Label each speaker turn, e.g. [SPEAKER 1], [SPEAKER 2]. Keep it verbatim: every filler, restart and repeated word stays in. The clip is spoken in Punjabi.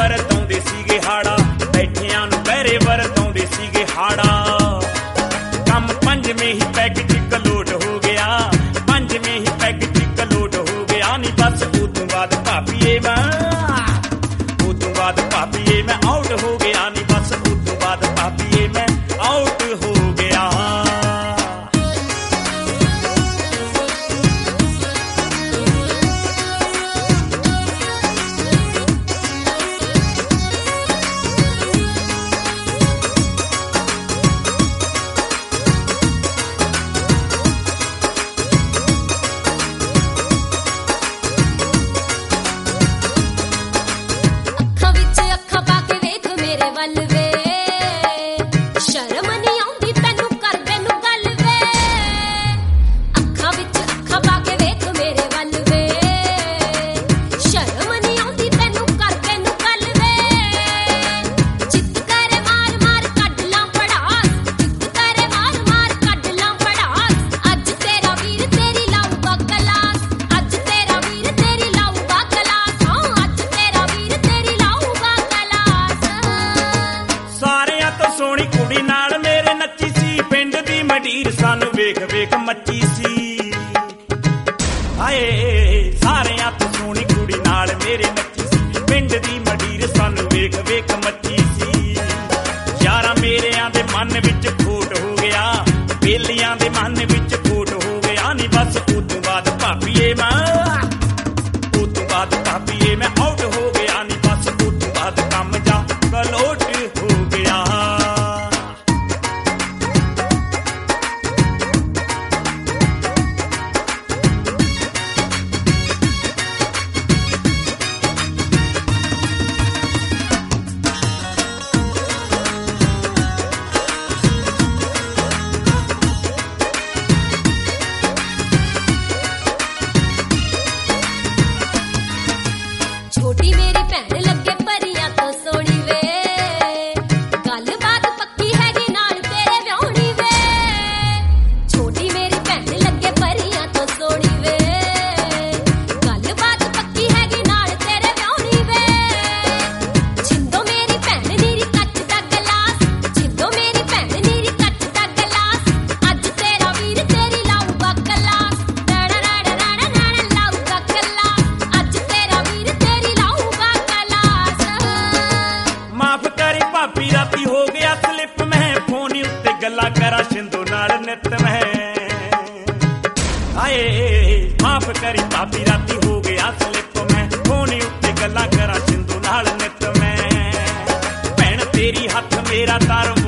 [SPEAKER 1] ਵਰਤਾਉਂਦੇ ਸੀਗੇ ਹਾੜਾ, ਬੈਠਿਆਂ ਨੂੰ ਪਹਿਰੇ ਵਰਤਾਉਂਦੇ ਸੀਗੇ ਹਾੜਾ। ਕੰਮ ਪੰਜਵੇਂ ਹੀ ਪੈਗ ਚ ਕਲੋਟ ਹੋ ਗਿਆ, ਪੰਜਵੇਂ ਹੀ ਪੈਗ ਚ ਕਲੋਟ ਹੋ ਗਿਆ ਨੀ ਬਸ। ਉਹ ਤੋਂ ਬਾਅਦ ਭਾਬੀਏ ਮੈਂ ਉਹ ਤੋਂ ਬਾਅਦ ਭਾਬੀਏ ਮੈਂ ਆਊਟ ਹੋ ਗਿਆ ਨੀ ਬਸ। ਉਹ ਤੋਂ ਬਾਅਦ ਭਾਬੀਏ ਮੈਂ ਆਊਟ ਹੋ ਗਿਆ। ਸਾਨੂੰ ਵੇਖ ਵੇਖ ਮੱਚੀ ਸੀ ਹਾਏ, ਸਾਰਿਆਂ ਤੋਂ ਸੋਹਣੀ ਕੁੜੀ ਨਾਲ ਮੇਰੇ ਨੱਚੀ ਸੀ। ਪਿੰਡ ਦੀ ਮੰਡੀਰ ਸਾਨੂੰ ਵੇਖ ਵੇਖ ਮੱਚੀ ਸੀ। ਯਾਰਾਂ ਮੇਰਿਆਂ ਦੇ ਮਨ ਵਿੱਚ ਖੋਟ ਹੋ ਗਿਆ, ਬੇਲੀਆਂ ਦੇ ਮਨ ਵਿੱਚ ਖੋਟ ਹੋ ਗਿਆ ਨੀ ਬਸ। ਉਹ ਤੋਂ ਬਾਅਦ ਭਾਬੀਏ ਮੈਂ ਉਹ ਤੋਂ ਬਾਅਦ ਭਾਬੀਏ ਮੈਂ ਆਊਟ ਹੋ ਗਿਆ ਨੀ ਬਸ। ਉਹ ਤੋਂ ਬਾਅਦ ਕੰਮ ਜਾ ਕਲੋਟ ਹੋ ਗਿਆ।
[SPEAKER 2] ਛੋਟੀ ਮੇਰੀ ਭੈਣ ਲੱਗੇ ਪਰੀਆਂ ਤੋਂ ਸੋਹਣੀ ਵੇ, ਗੱਲਬਾਤ ਪੱਕੀ ਹੈਗੀ ਨਾਲ ਤੇਰੇ ਵਿਆਹੁਣੀ ਵੇ। ਛੋਟੀ ਮੇਰੀ ਭੈਣ ਲੱਗੇ ਪਰੀਆਂ ਤੋਂ ਸੋਹਣੀ ਵੇ, ਗੱਲਬਾਤ ਪੱਕੀ ਹੈਗੀ ਨਾਲ ਤੇਰੇ ਵਿਆਹੁਣੀ ਵੇ। ਛਿੰਦੋ ਮੇਰੀ ਭੈਣ ਨੀਰੀ ਕੱਚ ਦਾ ਗਲਾਸ, ਛਿੰਦੋ ਮੇਰੀ ਭੈਣ ਨੀਰੀ ਕੱਚ ਦਾ ਗਲਾਸ। ਅੱਜ ਤੇਰਾ ਵੀਰ ਤੇਰੀ ਲਾਊਗਾ ਕਲਾਸ, ਡੜਾ ਡੜਾ ਡੜਾ ਡੜਾ ਲਾਊਗਾ ਕਲਾਸ। ਅੱਜ ਤੇਰਾ ਵੀਰ ਤੇਰੀ ਲਾਊਗਾ ਕਲਾਸ।
[SPEAKER 1] ਮਾਫ ਕਰੀ ਭਾਬੀ ਰਾਤੀ ਹੋ ਗਿਆ ਸਲਿੱਪ, ਮੈਂ ਫੋਨ ਉੱਤੇ ਗੱਲਾਂ ਕਰਾਂ ਸਿੰਧੂ ਨਾਲ ਨਿੱਤ ਮੈਂ ਹਾਏ। ਮਾਫ ਕਰੀ ਭਾਬੀ ਰਾਤੀ ਹੋ ਗਿਆ ਸਲਿੱਪ, ਮੈਂ ਫੋਨ ਉੱਤੇ ਗੱਲਾਂ ਕਰਾਂ ਸਿੰਧੂ ਨਾਲ ਨਿੱਤ ਮੈਂ। ਭੈਣ ਤੇਰੀ ਹੱਥ ਮੇਰਾ ਤਾਰ